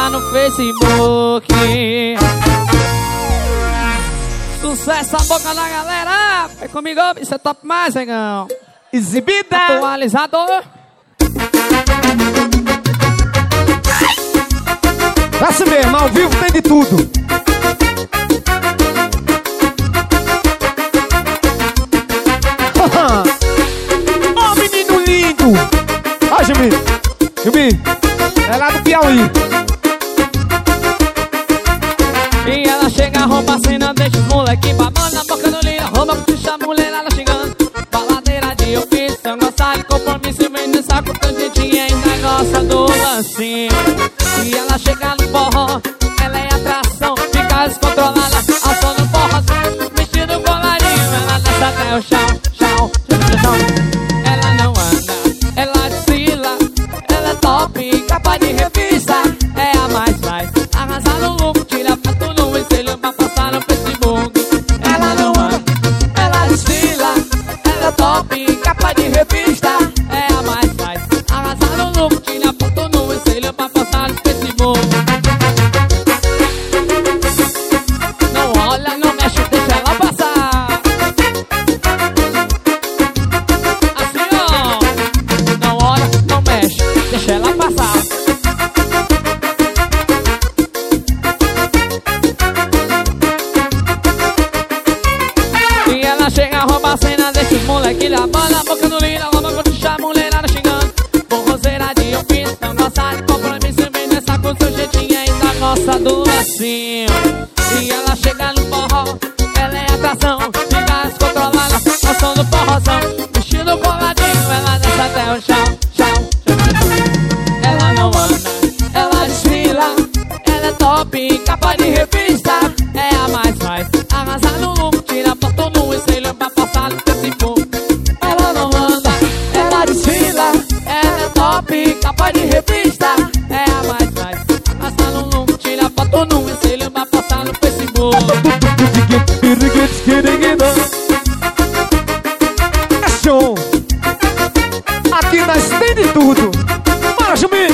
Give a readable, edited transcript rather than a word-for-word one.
postar no Facebook. Sucesso a boca da galera. Vem comigo, isso é top mais, negão. Exibida. Atualizador. Assim mesmo, ao vivo tem de tudo. Oh, menino lindo. Ó, Jumi, é lá do Piauí. E ela chega, rouba a cena, deixa os moleque babando na boca do linha. Rouba, puxa a mulherada chegando. Baladeira de ofício, gosta de compromisso. Vem no saco, tangentinha, ainda gosta do lancinho. E ela chega no forró, ela é atração. Fica descontrolada, ao som do forró. Vestido colarinho, ela dança até o chão, chão, chão, chão. Ela não anda, ela desfila. Ela é top, capa de revista. É a mais vai, arrasar no look. Tira foto no espelho pra passar no Facebook. Ela não anda, ela desfila. Ela é top, capa de revista. É a mais vai, arrasar no look. Tira foto no espelho pra passar no Facebook. Não olha, não mexe, deixa ela passar. Assim ó, não olha, não mexe, deixa ela passar. E ela chega, rouba a cena, deixa os moleque lavando a boca no lira. Rouba quando deixa a mulherada xingando. Forrozeira de ofício, não gosta de compromisso. Vem nessa com seu jeitinho, ainda gosta do lacinho. E ela chega no forró, ela é atração. Fica descontrolada, ao som do forrozão. Vestido coladinho, ela dança até o chão, chão, chão. Ela não anda, ela desfila. Ela é top, capa de revista. É a mais faz, arrasa no look. Tira foto no espelho pra passar no Facebook. Ela não anda, ela desfila. Ela é top, capa de revista. É a mais faz, arrasa no look. Tira foto no espelho pra passar no Facebook. É show. Aqui nós tem de tudo. Bora, Jumi.